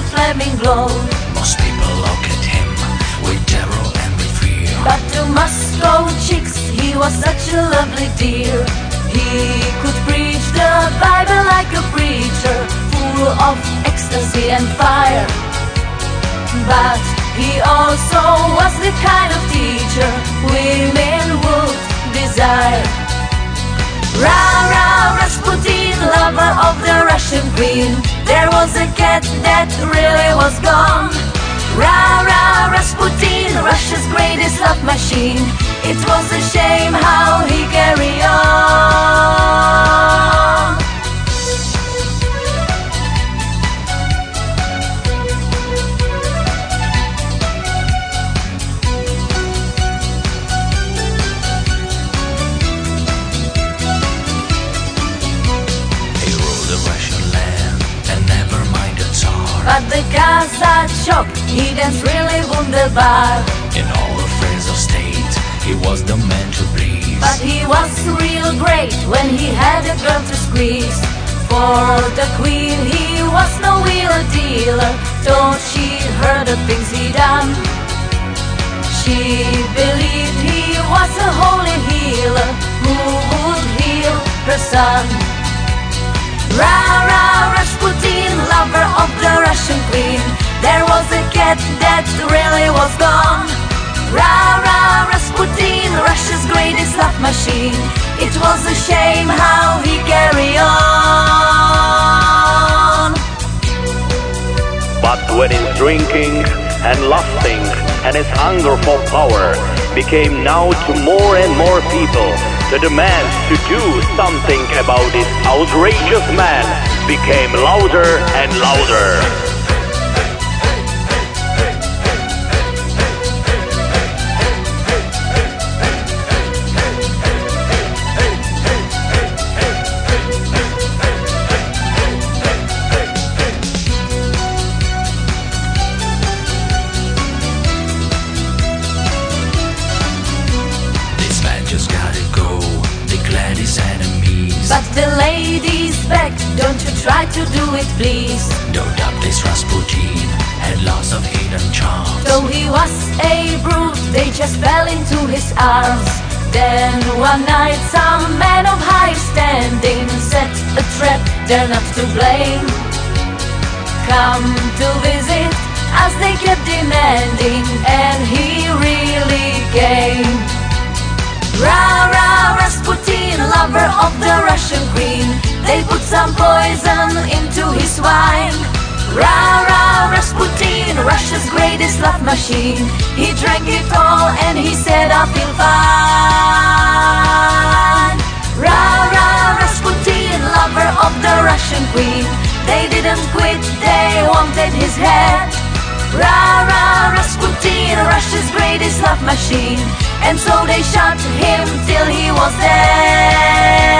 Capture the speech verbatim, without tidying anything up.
flaming glow. Most people look at him with terror and with fear, but to Moscow chicks he was such a lovely dear. He could preach the Bible like a preacher, full of ecstasy and fire. But he also was the kind of teacher women would desire. Ra-ra, Rasputin, lover of the Russian queen. There was a cat that really was gone. Ra-ra, Rasputin, Russia's greatest love machine. It was a shame how he carried on. But the Kazachok, he danced really wunderbar. In all affairs of state, he was the man to please. But he was real great when he had a girl to squeeze. For the queen he was no wheeler dealer, though she heard the things he done. She believed he was a holy healer who would heal her son. Ra-ra, Rasputin, lover of the Russian queen. There was a cat that really was gone. Ra-ra, Rasputin, Russia's greatest love machine. It was a shame how he carried on. But when his drinking and lusting and his hunger for power became now to more and more people, the demand to do something about this outrageous man became louder and louder. But the ladies begged, don't you try to do it please. No doubt this Rasputin had lots of hidden charms. Though he was a brute, they just fell into his arms. Then one night some man of high standing set a trap, they're not to blame. Come to visit as they kept demanding, and he really came. Ra-ra, Rasputin, lover of the Russian queen. They put some poison into his wine. Ra-ra, Rasputin, Russia's greatest love machine. He drank it all and he said, I feel fine. Ra-ra, Rasputin, lover of the Russian queen. They didn't quit, they wanted his head. Ra-ra, Rasputin, Russia's greatest love machine. And so they shot him till he was dead.